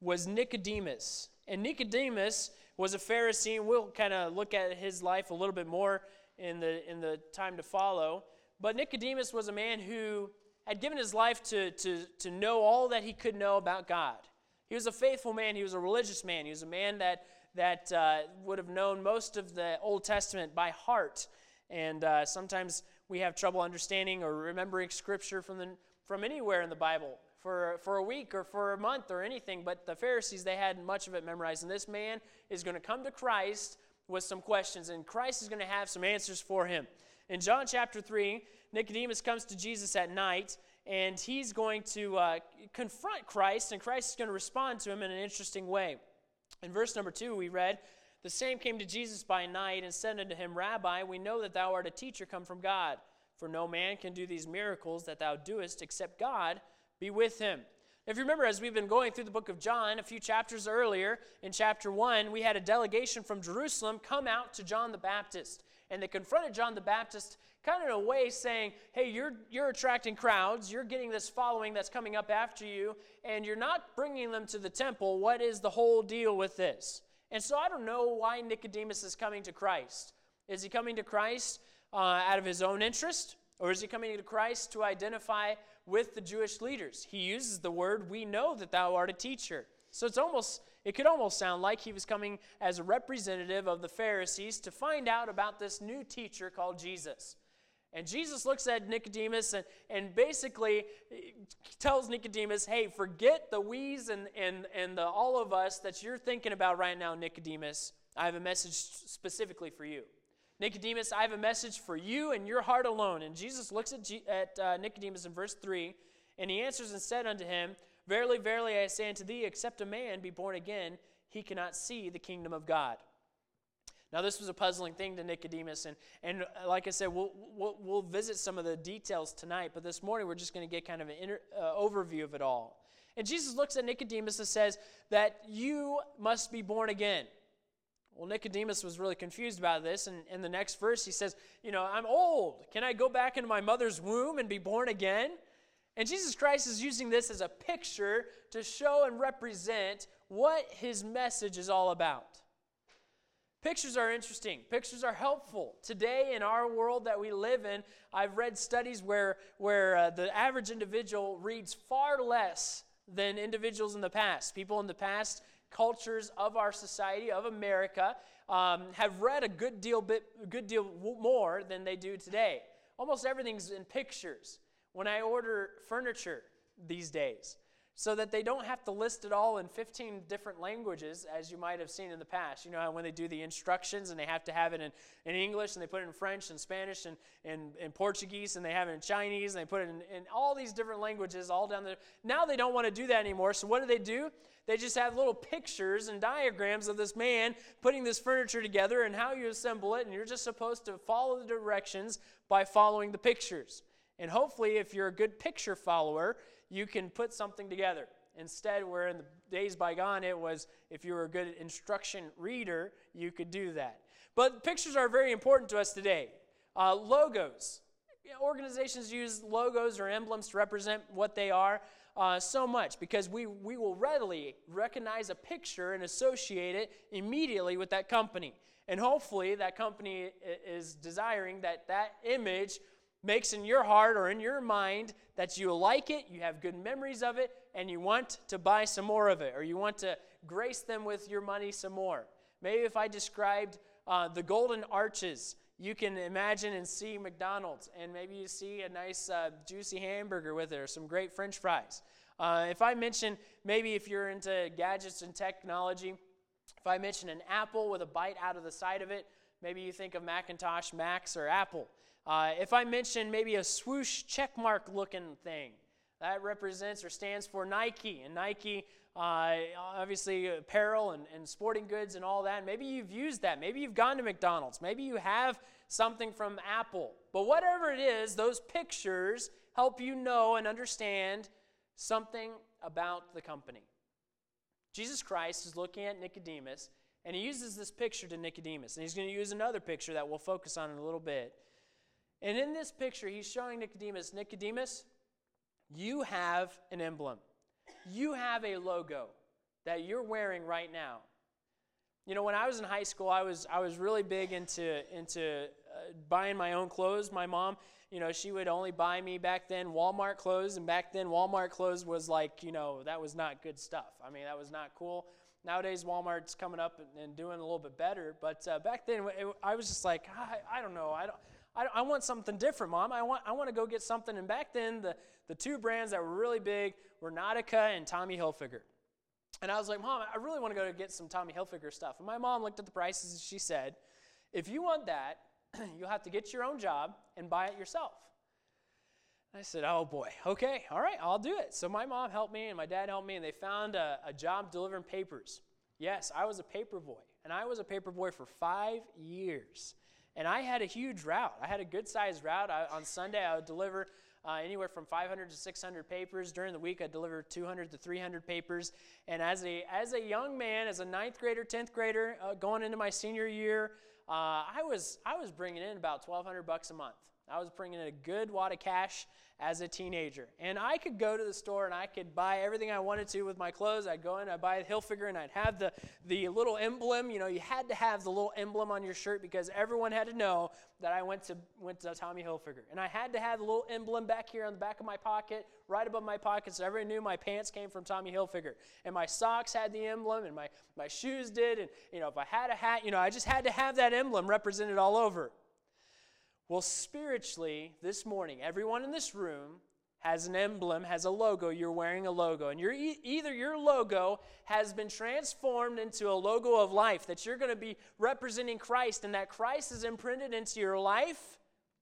was Nicodemus. And Nicodemus was a Pharisee, and we'll kind of look at his life a little bit more in the time to follow. But Nicodemus was a man who had given his life to know all that he could know about God. He was a faithful man. He was a religious man. He was a man that would have known most of the Old Testament by heart. And sometimes we have trouble understanding or remembering Scripture from anywhere in the Bible for a week or for a month or anything. But the Pharisees, they had much of it memorized. And this man is going to come to Christ with some questions, and Christ is going to have some answers for him. In John chapter 3, Nicodemus comes to Jesus at night, and he's going to confront Christ, and Christ is going to respond to him in an interesting way. In verse number 2, we read, "The same came to Jesus by night and said unto him, Rabbi, we know that thou art a teacher come from God, for no man can do these miracles that thou doest except God be with him." If you remember, as we've been going through the book of John, a few chapters earlier, in chapter 1, we had a delegation from Jerusalem come out to John the Baptist. And they confronted John the Baptist kind of in a way saying, hey, you're attracting crowds, you're getting this following that's coming up after you, and you're not bringing them to the temple. What is the whole deal with this? And so I don't know why Nicodemus is coming to Christ. Is he coming to Christ out of his own interest? Or is he coming to Christ to identify with the Jewish leaders? He uses the word, "We know that thou art a teacher." So it could almost sound like he was coming as a representative of the Pharisees to find out about this new teacher called Jesus. And Jesus looks at Nicodemus and basically tells Nicodemus, hey, forget the we's and the all of us that you're thinking about right now, Nicodemus. I have a message specifically for you. Nicodemus, I have a message for you and your heart alone. And Jesus looks at Nicodemus in verse 3, and he answers and said unto him, Verily, verily, I say unto thee, except a man be born again, he cannot see the kingdom of God. Now, this was a puzzling thing to Nicodemus, and like I said, we'll visit some of the details tonight, but this morning we're just going to get kind of an overview of it all. And Jesus looks at Nicodemus and says that you must be born again. Well, Nicodemus was really confused about this, and in the next verse he says, I'm old. Can I go back into my mother's womb and be born again? And Jesus Christ is using this as a picture to show and represent what his message is all about. Pictures are interesting. Pictures are helpful. Today in our world that we live in, I've read studies where the average individual reads far less than individuals in the past. People in the past, cultures of our society, of America, have read a good deal more than they do today. Almost everything's in pictures. When I order furniture these days, so that they don't have to list it all in 15 different languages, as you might have seen in the past. You know how when they do the instructions and they have to have it in English, and they put it in French and Spanish and Portuguese, and they have it in Chinese, and they put it in all these different languages all down there. Now they don't want to do that anymore, so what do? They just have little pictures and diagrams of this man putting this furniture together and how you assemble it, and you're just supposed to follow the directions by following the pictures. And hopefully, if you're a good picture follower, you can put something together. Instead, where in the days bygone, it was if you were a good instruction reader, you could do that. But pictures are very important to us today. Logos. Organizations use logos or emblems to represent what they are so much because we will readily recognize a picture and associate it immediately with that company. And hopefully, that company is desiring that image makes in your heart or in your mind that you like it, you have good memories of it, and you want to buy some more of it, or you want to grace them with your money some more. Maybe if I described the Golden Arches, you can imagine and see McDonald's, and maybe you see a nice juicy hamburger with it, or some great French fries. If I mention, maybe if you're into gadgets and technology, if I mention an apple with a bite out of the side of it, maybe you think of Macintosh, Macs, or Apple. If I mention maybe a swoosh checkmark looking thing, that represents or stands for Nike. And Nike, obviously apparel and sporting goods and all that. Maybe you've used that. Maybe you've gone to McDonald's. Maybe you have something from Apple. But whatever it is, those pictures help you know and understand something about the company. Jesus Christ is looking at Nicodemus, and he uses this picture to Nicodemus. And he's going to use another picture that we'll focus on in a little bit. And in this picture, he's showing Nicodemus, you have an emblem. You have a logo. that you're wearing right now? You know, when I was in high school, I was really big into buying my own clothes. My mom, you know, she would only buy me back then Walmart clothes, and back then Walmart clothes was like, you know, that was not good stuff. I mean, that was not cool. Nowadays, Walmart's coming up and doing a little bit better, but back then I was just like, I don't know, I want something different, Mom. I want to go get something. And back then, the two brands that were really big were Nautica and Tommy Hilfiger. And I was like, Mom, I really want to go get some Tommy Hilfiger stuff. And my mom looked at the prices and she said, if you want that, you'll have to get your own job and buy it yourself. And I said, oh boy, okay, all right, I'll do it. So my mom helped me and my dad helped me, and they found a job delivering papers. Yes, I was a paper boy, and I was a paper boy for 5 years. And I had a huge route. I had a good-sized route. On Sunday, I would deliver anywhere from 500 to 600 papers. During the week, I delivered 200 to 300 papers. And as a young man, as a 9th grader, 10th grader, going into my senior year, I was bringing in about $1,200 a month. I was bringing in a good wad of cash as a teenager. And I could go to the store and I could buy everything I wanted to with my clothes. I'd go in, I'd buy a Hilfiger, and I'd have the little emblem. You know, you had to have the little emblem on your shirt because everyone had to know that I went to Tommy Hilfiger. And I had to have the little emblem back here on the back of my pocket, right above my pocket, so everyone knew my pants came from Tommy Hilfiger. And my socks had the emblem, and my shoes did. And, you know, if I had a hat, you know, I just had to have that emblem represented all over. Well, spiritually, this morning, everyone in this room has an emblem, has a logo. You're wearing a logo. And either your logo has been transformed into a logo of life, that you're going to be representing Christ, and that Christ is imprinted into your life,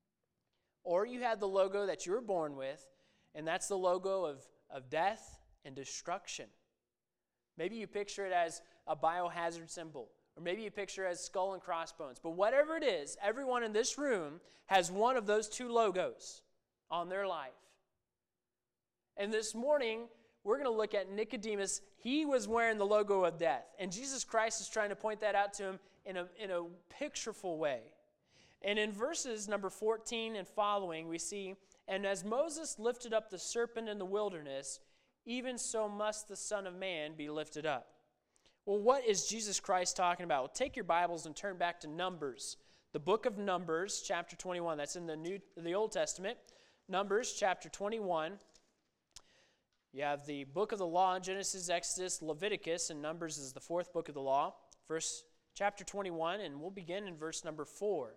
or you have the logo that you were born with, and that's the logo of death and destruction. Maybe you picture it as a biohazard symbol. Or maybe you picture it as skull and crossbones. But whatever it is, everyone in this room has one of those two logos on their life. And this morning, we're going to look at Nicodemus. He was wearing the logo of death. And Jesus Christ is trying to point that out to him in a pictureful way. And in verses number 14 and following, we see, and as Moses lifted up the serpent in the wilderness, even so must the Son of Man be lifted up. Well, what is Jesus Christ talking about? Well, take your Bibles and turn back to Numbers, the book of Numbers, chapter 21. That's in the Old Testament. Numbers, chapter 21. You have the book of the law, Genesis, Exodus, Leviticus, and Numbers is the fourth book of the law. Chapter 21, and we'll begin in verse number 4.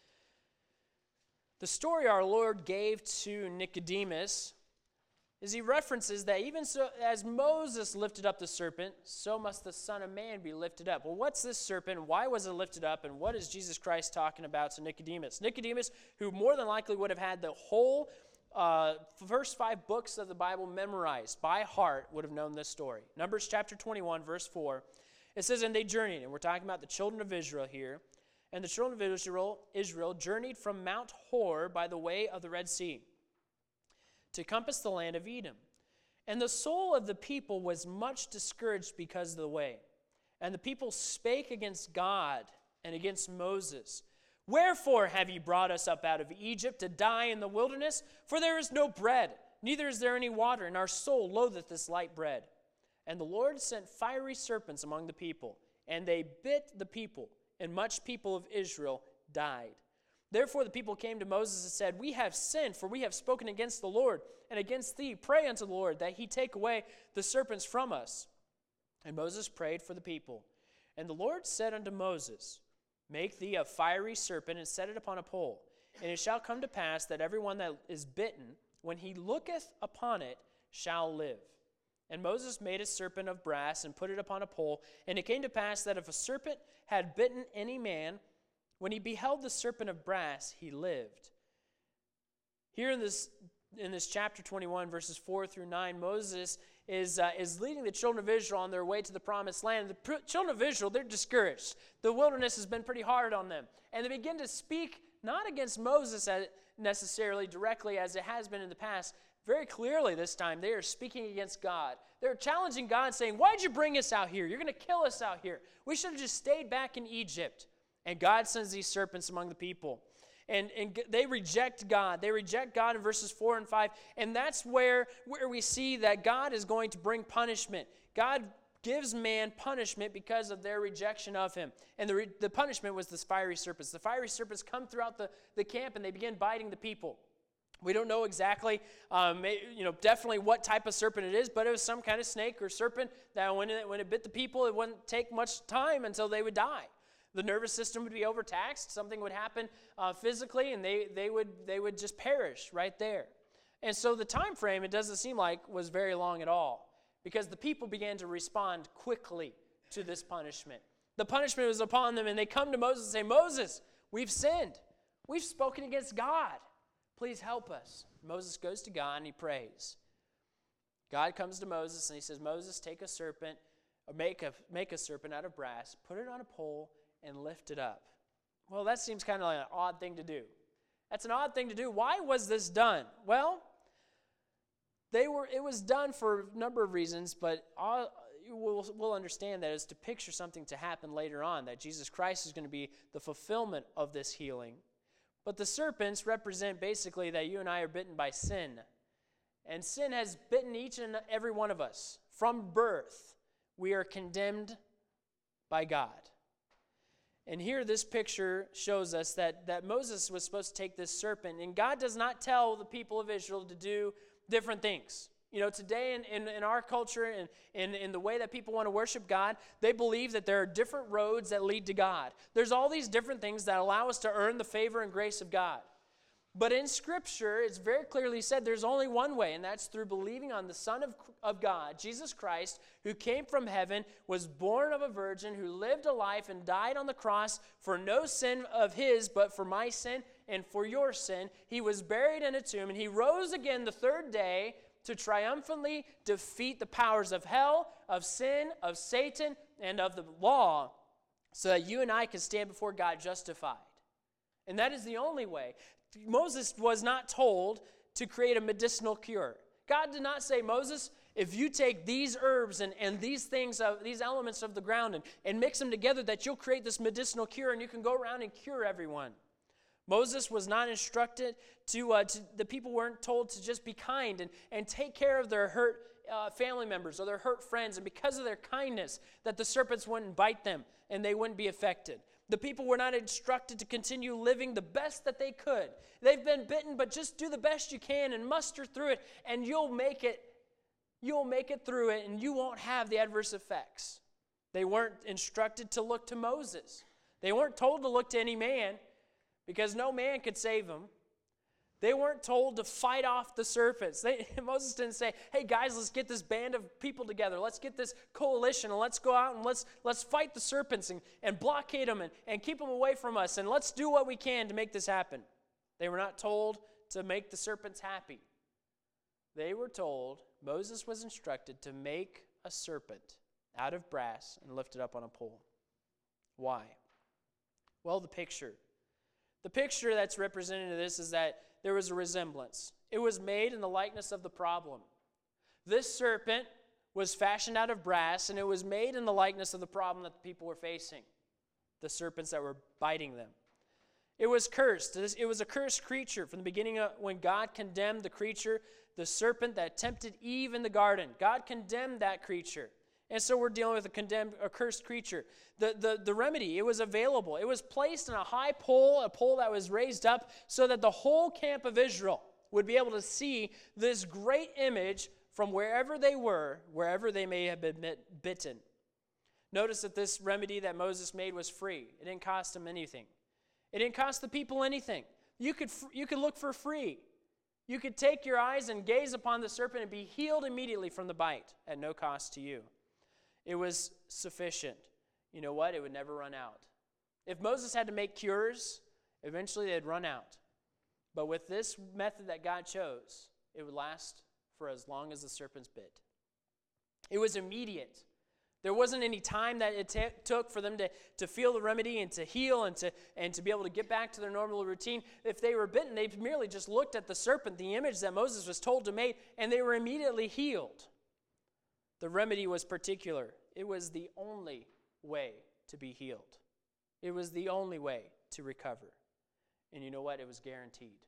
The story our Lord gave to Nicodemus is he references that even so as Moses lifted up the serpent, so must the Son of Man be lifted up. Well, what's this serpent? Why was it lifted up? And what is Jesus Christ talking about to Nicodemus? Nicodemus, who more than likely would have had the whole first 5 books of the Bible memorized by heart, would have known this story. Numbers chapter 21, verse 4. It says, and they journeyed, and we're talking about the children of Israel here. And the children of Israel journeyed from Mount Hor by the way of the Red Sea, to compass the land of Edom. And the soul of the people was much discouraged because of the way. And the people spake against God and against Moses. Wherefore have ye brought us up out of Egypt to die in the wilderness? For there is no bread, neither is there any water, and our soul loatheth this light bread. And the Lord sent fiery serpents among the people, and they bit the people, and much people of Israel died. Therefore the people came to Moses and said, we have sinned, for we have spoken against the Lord and against thee. Pray unto the Lord that he take away the serpents from us. And Moses prayed for the people. And the Lord said unto Moses, make thee a fiery serpent and set it upon a pole. And it shall come to pass that every one that is bitten, when he looketh upon it, shall live. And Moses made a serpent of brass and put it upon a pole. And it came to pass that if a serpent had bitten any man, when he beheld the serpent of brass, he lived. Here in this chapter 21, verses 4 through 9, Moses is leading the children of Israel on their way to the promised land. The children of Israel, they're discouraged. The wilderness has been pretty hard on them. And they begin to speak not against Moses necessarily directly as it has been in the past. Very clearly this time, they are speaking against God. They're challenging God, saying, why'd you bring us out here? You're going to kill us out here. We should have just stayed back in Egypt. And God sends these serpents among the people. And they reject God. They reject God in verses 4 and 5. And that's where we see that God is going to bring punishment. God gives man punishment because of their rejection of him. And the punishment was the fiery serpents. The fiery serpents come throughout the camp, and they begin biting the people. We don't know exactly, definitely what type of serpent it is, but it was some kind of snake or serpent that when it bit the people, it wouldn't take much time until they would die. The nervous system would be overtaxed. Something would happen physically, and they would just perish right there. And so the time frame, it doesn't seem like, was very long at all, because the people began to respond quickly to this punishment. The punishment was upon them, and they come to Moses and say, Moses, we've sinned. We've spoken against God. Please help us. Moses goes to God and he prays. God comes to Moses and he says, Moses, take a serpent, or make a serpent out of brass, put it on a pole, and lift it up. Well, that seems kind of like an odd thing to do. That's an odd thing to do. Why was this done? Well, it was done for a number of reasons, but we'll understand that it's to picture something to happen later on, that Jesus Christ is going to be the fulfillment of this healing. But the serpents represent basically that you and I are bitten by sin. And sin has bitten each and every one of us. From birth, we are condemned by God. And here this picture shows us that Moses was supposed to take this serpent, and God does not tell the people of Israel to do different things. You know, today in our culture and in the way that people want to worship God, they believe that there are different roads that lead to God. There's all these different things that allow us to earn the favor and grace of God. But in Scripture, it's very clearly said there's only one way, and that's through believing on the Son of God, Jesus Christ, who came from heaven, was born of a virgin, who lived a life and died on the cross for no sin of his, but for my sin and for your sin. He was buried in a tomb, and he rose again the third day to triumphantly defeat the powers of hell, of sin, of Satan, and of the law, so that you and I can stand before God justified. And that is the only way. Moses was not told to create a medicinal cure. God did not say, Moses, if you take these herbs and these things, these elements of the ground and mix them together, that you'll create this medicinal cure and you can go around and cure everyone. Moses was not instructed the people weren't told to just be kind and take care of their hurt family members or their hurt friends, and because of their kindness, that the serpents wouldn't bite them and they wouldn't be affected. The people were not instructed to continue living the best that they could. They've been bitten, but just do the best you can and muster through it, and you'll make it through it, and you won't have the adverse effects. They weren't instructed to look to Moses. They weren't told to look to any man, because no man could save them. They weren't told to fight off the serpents. Moses didn't say, hey guys, let's get this band of people together. Let's get this coalition and let's go out and let's fight the serpents and blockade them and keep them away from us, and let's do what we can to make this happen. They were not told to make the serpents happy. They were told, Moses was instructed to make a serpent out of brass and lift it up on a pole. Why? Well, the picture that's represented in this is that there was a resemblance. It was made in the likeness of the problem. This serpent was fashioned out of brass, and it was made in the likeness of the problem that the people were facing, the serpents that were biting them. It was cursed. It was a cursed creature from the beginning of when God condemned the creature, the serpent that tempted Eve in the garden. God condemned that creature. And so we're dealing with a cursed creature. The remedy, it was available. It was placed on a high pole, a pole that was raised up so that the whole camp of Israel would be able to see this great image from wherever they were, wherever they may have been bitten. Notice that this remedy that Moses made was free. It didn't cost them anything. It didn't cost the people anything. You could look for free. You could take your eyes and gaze upon the serpent and be healed immediately from the bite at no cost to you. It was sufficient. You know what? It would never run out. If Moses had to make cures, eventually they'd run out. But with this method that God chose, it would last for as long as the serpents bit. It was immediate. There wasn't any time that it took for them to feel the remedy and to heal and to be able to get back to their normal routine. If they were bitten, they merely just looked at the serpent, the image that Moses was told to make, and they were immediately healed. The remedy was particular. It was the only way to be healed. It was the only way to recover. And you know what? It was guaranteed.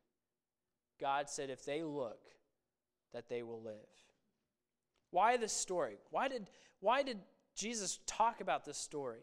God said if they look, that they will live. Why this story? Why did Jesus talk about this story?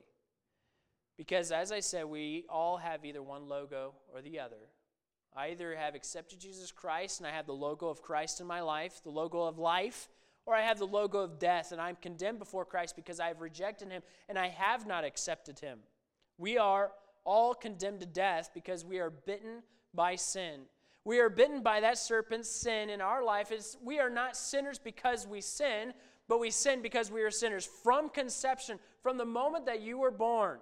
Because as I said, we all have either one logo or the other. I either have accepted Jesus Christ and I have the logo of Christ in my life, the logo of life, or I have the logo of death and I'm condemned before Christ because I have rejected him and I have not accepted him. We are all condemned to death because we are bitten by sin. We are bitten by that serpent's sin in our life. We are not sinners because we sin, but we sin because we are sinners. From conception, from the moment that you were born,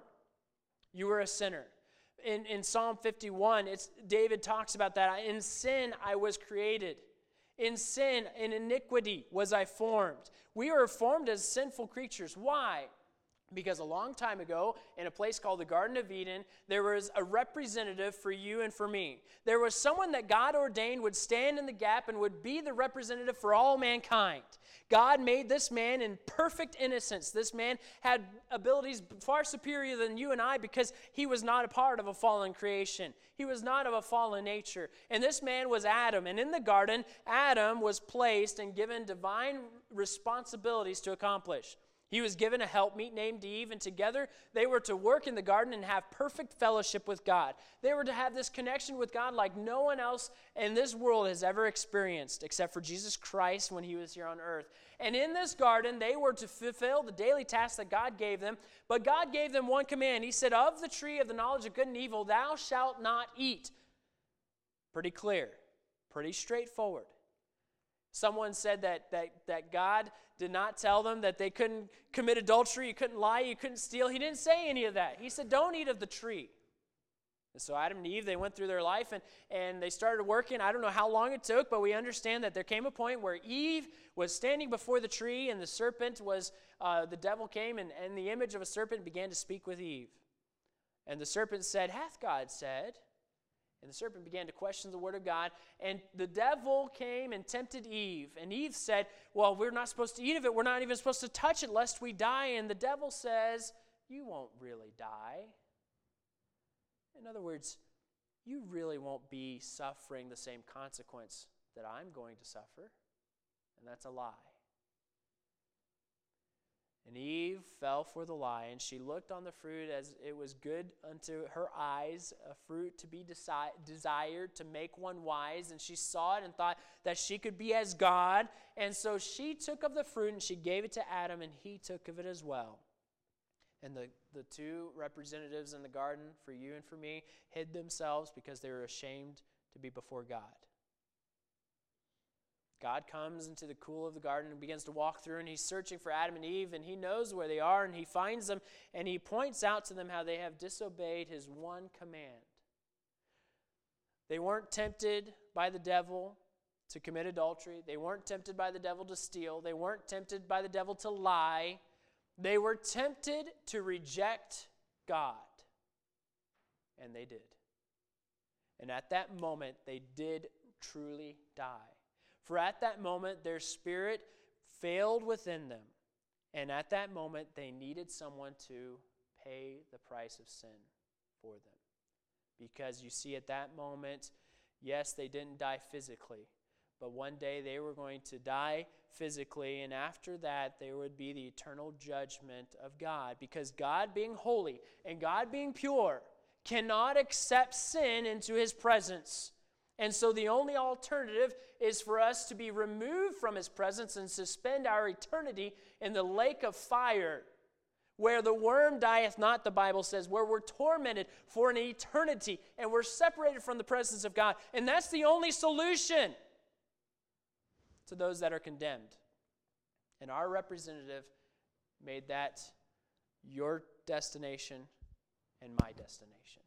you were a sinner. In Psalm 51, David talks about that. In sin I was created. In sin, in iniquity was I formed. We were formed as sinful creatures. Why? Because a long time ago, in a place called the Garden of Eden, there was a representative for you and for me. There was someone that God ordained would stand in the gap and would be the representative for all mankind. God made this man in perfect innocence. This man had abilities far superior than you and I because he was not a part of a fallen creation. He was not of a fallen nature. And this man was Adam. And in the garden, Adam was placed and given divine responsibilities to accomplish. He was given a helpmeet named Eve, and together they were to work in the garden and have perfect fellowship with God. They were to have this connection with God like no one else in this world has ever experienced, except for Jesus Christ when he was here on earth. And in this garden, they were to fulfill the daily tasks that God gave them, but God gave them one command. He said, of the tree of the knowledge of good and evil, thou shalt not eat. Pretty clear, pretty straightforward. Someone said that God did not tell them that they couldn't commit adultery, you couldn't lie, you couldn't steal. He didn't say any of that. He said, don't eat of the tree. And so Adam and Eve, they went through their life and they started working. I don't know how long it took, but we understand that there came a point where Eve was standing before the tree and the serpent was, the devil came and the image of a serpent began to speak with Eve. And the serpent said, hath God said? And the serpent began to question the word of God. And the devil came and tempted Eve. And Eve said, well, we're not supposed to eat of it. We're not even supposed to touch it lest we die. And the devil says, you won't really die. In other words, you really won't be suffering the same consequence that I'm going to suffer. And that's a lie. And Eve fell for the lie, and she looked on the fruit as it was good unto her eyes, a fruit to be desired, to make one wise. And she saw it and thought that she could be as God. And so she took of the fruit, and she gave it to Adam, and he took of it as well. And the two representatives in the garden, for you and for me, hid themselves because they were ashamed to be before God. God comes into the cool of the garden and begins to walk through, and he's searching for Adam and Eve, and he knows where they are, and he finds them, and he points out to them how they have disobeyed his one command. They weren't tempted by the devil to commit adultery. They weren't tempted by the devil to steal. They weren't tempted by the devil to lie. They were tempted to reject God, and they did. And at that moment, they did truly die. For at that moment, their spirit failed within them. And at that moment, they needed someone to pay the price of sin for them. Because you see, at that moment, yes, they didn't die physically. But one day they were going to die physically. And after that, there would be the eternal judgment of God. Because God being holy and God being pure cannot accept sin into his presence. And so the only alternative is for us to be removed from his presence and suspend our eternity in the lake of fire, where the worm dieth not, the Bible says, where we're tormented for an eternity, and we're separated from the presence of God. And that's the only solution to those that are condemned. And our representative made that your destination and my destination.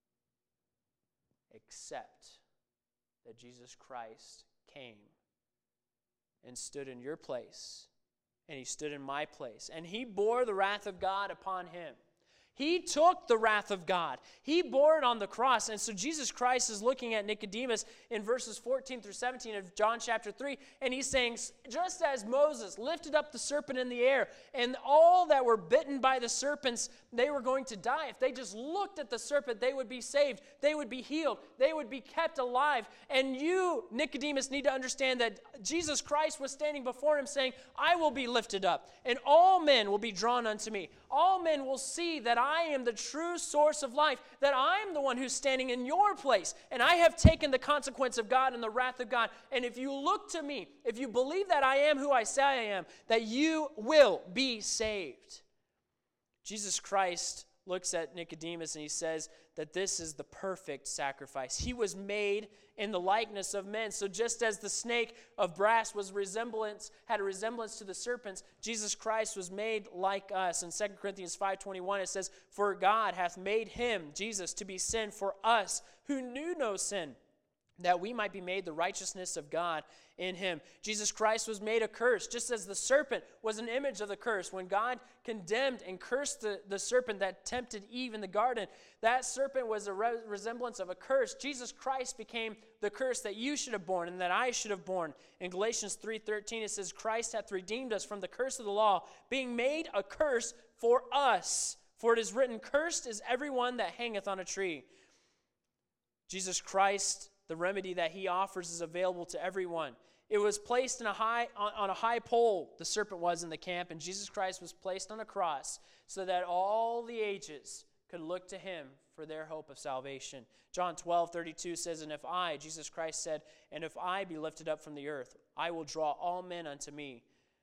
Except that Jesus Christ came and stood in your place, and he stood in my place, and he bore the wrath of God upon him. He took the wrath of God. He bore it on the cross. And so Jesus Christ is looking at Nicodemus in verses 14 through 17 of John chapter 3, and he's saying, just as Moses lifted up the serpent in the air, and all that were bitten by the serpents, they were going to die. If they just looked at the serpent, they would be saved. They would be healed. They would be kept alive. And you, Nicodemus, need to understand that Jesus Christ was standing before him saying, I will be lifted up, and all men will be drawn unto me. All men will see that I am the true source of life, that I am the one who's standing in your place, and I have taken the consequence of God and the wrath of God. And if you look to me, if you believe that I am who I say I am, that you will be saved. Jesus Christ looks at Nicodemus and he says that this is the perfect sacrifice. He was made in the likeness of men. So just as the snake of brass had a resemblance to the serpents, Jesus Christ was made like us. In 2 Corinthians 5:21 it says, for God hath made him, Jesus, to be sin for us who knew no sin, that we might be made the righteousness of God in him. Jesus Christ was made a curse, just as the serpent was an image of the curse. When God condemned and cursed the serpent that tempted Eve in the garden, that serpent was a resemblance of a curse. Jesus Christ became the curse that you should have borne and that I should have borne. In Galatians 3:13 it says, Christ hath redeemed us from the curse of the law, being made a curse for us. For it is written, cursed is everyone that hangeth on a tree. Jesus Christ, the remedy that he offers, is available to everyone. It was placed on a high pole, the serpent was in the camp, and Jesus Christ was placed on a cross so that all the ages could look to him for their hope of salvation. John 12:32 says, and if I, Jesus Christ said, and if I be lifted up from the earth, I will draw all men unto me.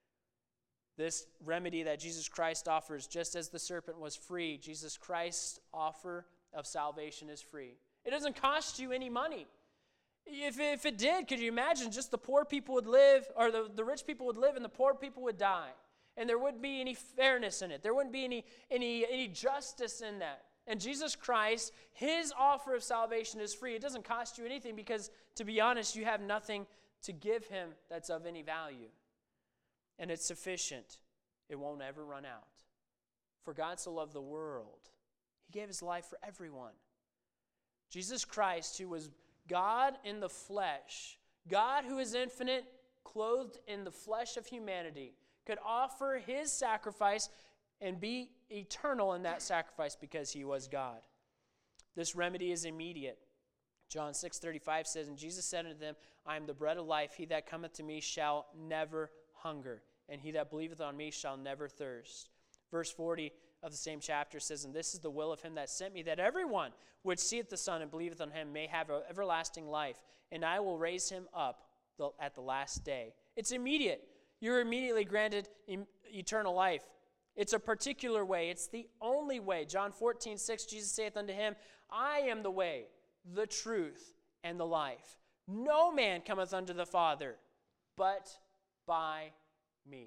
This remedy that Jesus Christ offers, just as the serpent was free, Jesus Christ's offer of salvation is free. It doesn't cost you any money. If it did, could you imagine just the poor people would live, or the rich people would live and the poor people would die? And there wouldn't be any fairness in it. There wouldn't be any justice in that. And Jesus Christ, his offer of salvation is free. It doesn't cost you anything because, to be honest, you have nothing to give him that's of any value. And it's sufficient. It won't ever run out. For God so loved the world, he gave his life for everyone. Jesus Christ, who was God in the flesh, God who is infinite, clothed in the flesh of humanity, could offer his sacrifice and be eternal in that sacrifice because he was God. This remedy is immediate. John 6:35 says, and Jesus said unto them, I am the bread of life. He that cometh to me shall never hunger, and he that believeth on me shall never thirst. Verse 40 of the same chapter says, and this is the will of him that sent me, that everyone which seeth the Son and believeth on him may have everlasting life, and I will raise him up at the last day. It's immediate. You're immediately granted eternal life. It's a particular way. It's the only way. John 14:6, Jesus saith unto him, I am the way, the truth, and the life. No man cometh unto the Father but by me.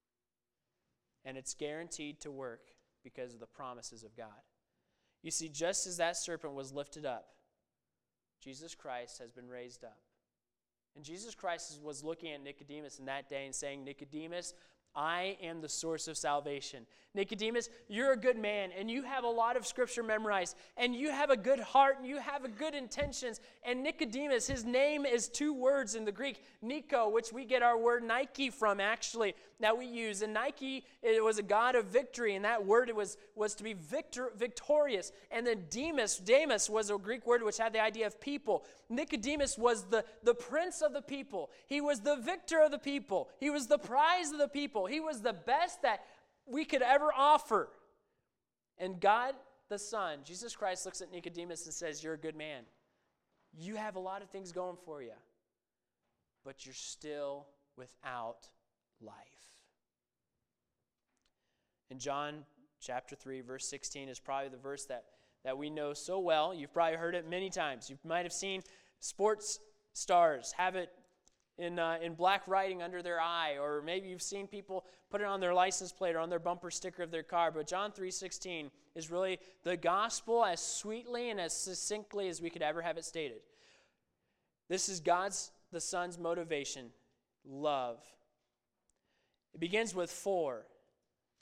And it's guaranteed to work because of the promises of God. You see, just as that serpent was lifted up, Jesus Christ has been raised up. And Jesus Christ was looking at Nicodemus in that day and saying, Nicodemus, I am the source of salvation. Nicodemus, you're a good man, and you have a lot of scripture memorized, and you have a good heart, and you have a good intentions. And Nicodemus, his name is two words in the Greek, Nico, which we get our word Nike from, actually, that we use. And Nike, it was a god of victory, and that word was to be victorious. And then Demas was a Greek word which had the idea of people. Nicodemus was the prince of the people. He was the victor of the people. He was the prize of the people. He was the best that we could ever offer. And God the Son, Jesus Christ, looks at Nicodemus and says, you're a good man. You have a lot of things going for you, but you're still without life. In John chapter 3, verse 16 is probably the verse that we know so well. You've probably heard it many times. You might have seen sports stars have it in black writing under their eye, or maybe you've seen people put it on their license plate or on their bumper sticker of their car. But John 3:16 is really the gospel as sweetly and as succinctly as we could ever have it stated. This is God's, the Son's motivation, love. It begins with for.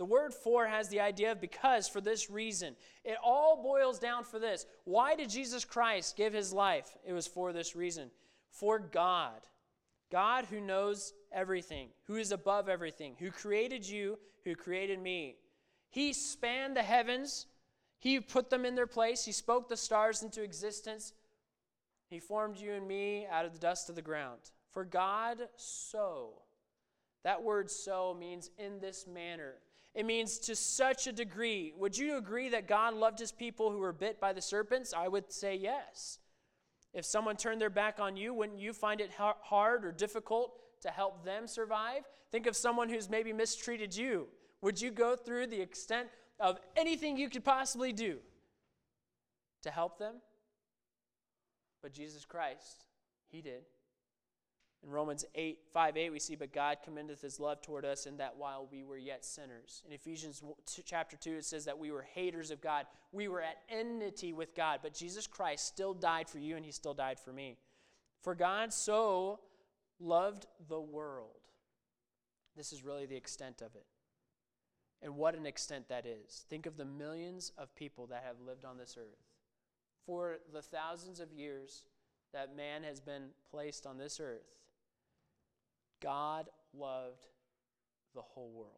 The word for has the idea of because, for this reason. It all boils down for this. Why did Jesus Christ give his life? It was for this reason. For God. God who knows everything, who is above everything, who created you, who created me. He spanned the heavens. He put them in their place. He spoke the stars into existence. He formed you and me out of the dust of the ground. For God so. That word so means in this manner. It means to such a degree. Would you agree that God loved his people who were bit by the serpents? I would say yes. If someone turned their back on you, wouldn't you find it hard or difficult to help them survive? Think of someone who's maybe mistreated you. Would you go through the extent of anything you could possibly do to help them? But Jesus Christ, he did. In Romans 5:8, we see, but God commendeth his love toward us in that while we were yet sinners. In Ephesians chapter 2, it says that we were haters of God. We were at enmity with God, but Jesus Christ still died for you and he still died for me. For God so loved the world. This is really the extent of it. And what an extent that is. Think of the millions of people that have lived on this earth. For the thousands of years that man has been placed on this earth, God loved the whole world.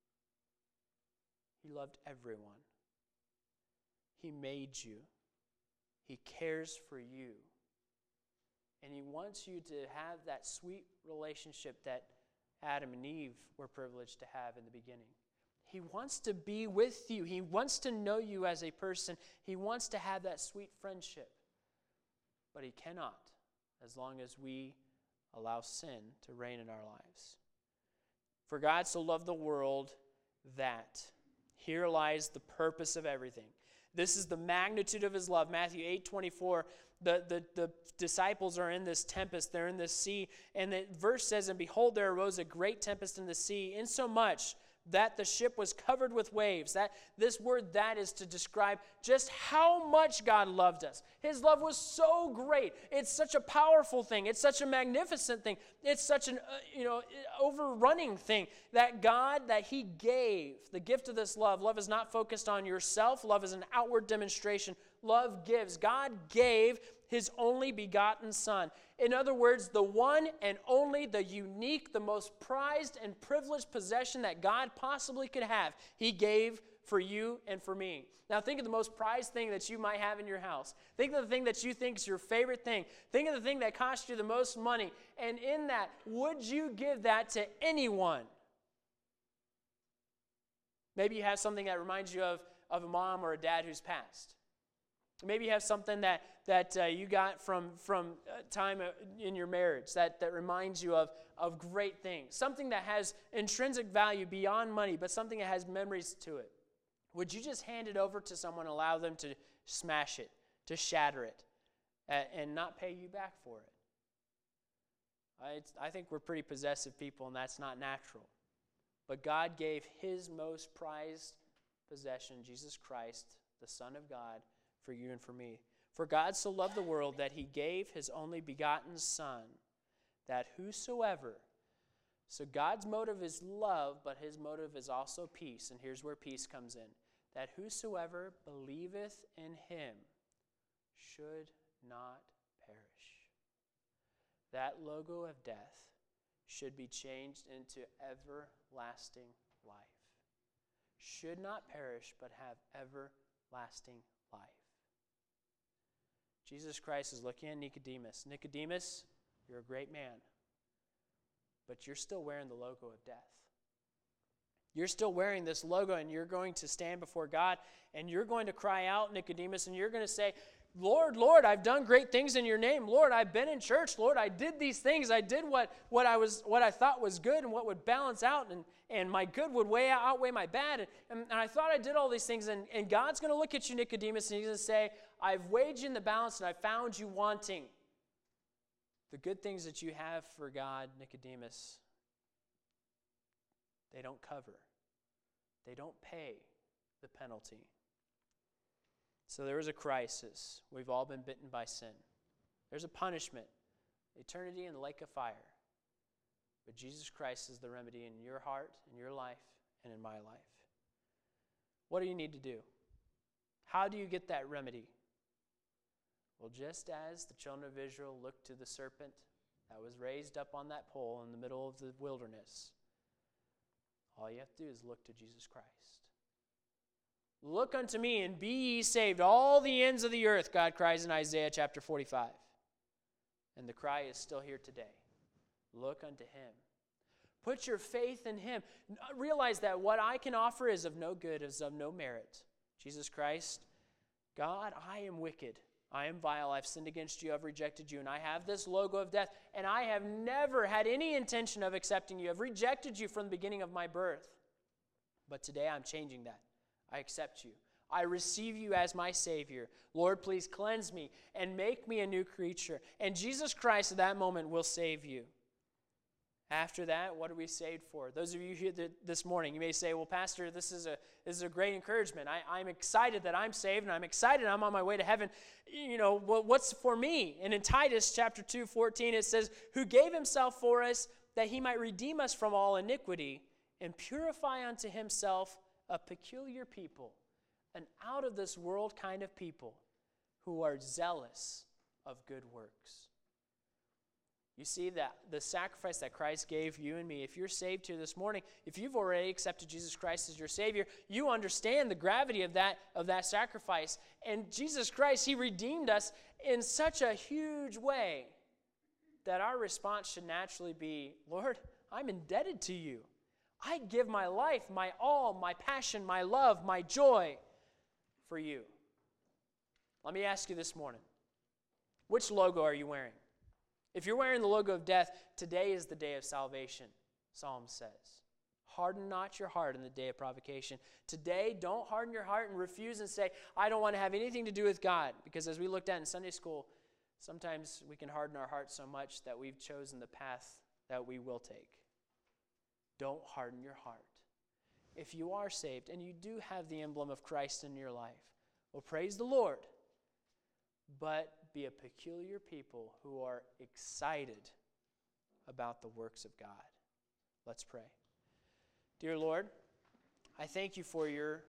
He loved everyone. He made you. He cares for you. And he wants you to have that sweet relationship that Adam and Eve were privileged to have in the beginning. He wants to be with you. He wants to know you as a person. He wants to have that sweet friendship. But he cannot as long as we allow sin to reign in our lives. For God so loved the world that, here lies the purpose of everything. This is the magnitude of his love. Matthew 8:24, the disciples are in this tempest. They're in this sea. And the verse says, and behold, there arose a great tempest in the sea, insomuch that the ship was covered with waves. That this word "that" is to describe just how much God loved us. His love was so great. It's such a powerful thing. It's such a magnificent thing. It's such an overrunning thing that God, that he gave the gift of this love. Love is not focused on yourself. Love is an outward demonstration. Love gives. God gave his only begotten Son. In other words, the one and only, the unique, the most prized and privileged possession that God possibly could have, he gave for you and for me. Now think of the most prized thing that you might have in your house. Think of the thing that you think is your favorite thing. Think of the thing that cost you the most money. And in that, would you give that to anyone? Maybe you have something that reminds you of a mom or a dad who's passed. Maybe you have something that you got from time in your marriage that reminds you of great things. Something that has intrinsic value beyond money, but something that has memories to it. Would you just hand it over to someone, allow them to smash it, to shatter it, and not pay you back for it? I think we're pretty possessive people, and that's not natural. But God gave his most prized possession, Jesus Christ, the Son of God, for you and for me. For God so loved the world that he gave his only begotten Son, that whosoever, so God's motive is love, but his motive is also peace, and here's where peace comes in, that whosoever believeth in him should not perish. That logo of death should be changed into everlasting life. Should not perish, but have everlasting life. Jesus Christ is looking at Nicodemus. Nicodemus, you're a great man, but you're still wearing the logo of death. You're still wearing this logo, and you're going to stand before God, and you're going to cry out, Nicodemus, and you're going to say, Lord, Lord, I've done great things in your name. Lord, I've been in church. Lord, I did these things. I did what I thought was good and what would balance out, and my good would outweigh my bad. And I thought I did all these things. And God's going to look at you, Nicodemus, and he's going to say, I've weighed you in the balance, and I found you wanting. The good things that you have for God, Nicodemus, they don't cover. They don't pay the penalty. So there is a crisis. We've all been bitten by sin. There's a punishment, eternity in the lake of fire. But Jesus Christ is the remedy in your heart, in your life, and in my life. what do you need to do? How do you get that remedy? Well, just as the children of Israel looked to the serpent that was raised up on that pole in the middle of the wilderness, all you have to do is look to Jesus Christ. Look unto me and be ye saved, all the ends of the earth, God cries in Isaiah chapter 45. And the cry is still here today. Look unto him. Put your faith in him. Realize that what I can offer is of no good, is of no merit. Jesus Christ, God, I am wicked. I am vile. I've sinned against you. I've rejected you. And I have this logo of death. And I have never had any intention of accepting you. I've rejected you from the beginning of my birth. But today I'm changing that. I accept you. I receive you as my Savior. Lord, please cleanse me and make me a new creature. And Jesus Christ at that moment will save you. After that, what are we saved for? Those of you here this morning, you may say, well, Pastor, this is a great encouragement. I'm excited that I'm saved, and I'm excited I'm on my way to heaven. You know, what's for me? And in Titus chapter 2:14, it says, who gave himself for us that he might redeem us from all iniquity and purify unto himself a peculiar people, an out-of-this-world kind of people who are zealous of good works. You see that the sacrifice that Christ gave you and me, if you're saved here this morning, if you've already accepted Jesus Christ as your Savior, you understand the gravity of that sacrifice. And Jesus Christ, he redeemed us in such a huge way that our response should naturally be, Lord, I'm indebted to you. I give my life, my all, my passion, my love, my joy for you. Let me ask you this morning, which logo are you wearing? If you're wearing the logo of death, today is the day of salvation, Psalm says. Harden not your heart in the day of provocation. Today, don't harden your heart and refuse and say, I don't want to have anything to do with God. Because as we looked at in Sunday school, sometimes we can harden our heart so much that we've chosen the path that we will take. Don't harden your heart. If you are saved and you do have the emblem of Christ in your life, well, praise the Lord. But be a peculiar people who are excited about the works of God. Let's pray. Dear Lord, I thank you for your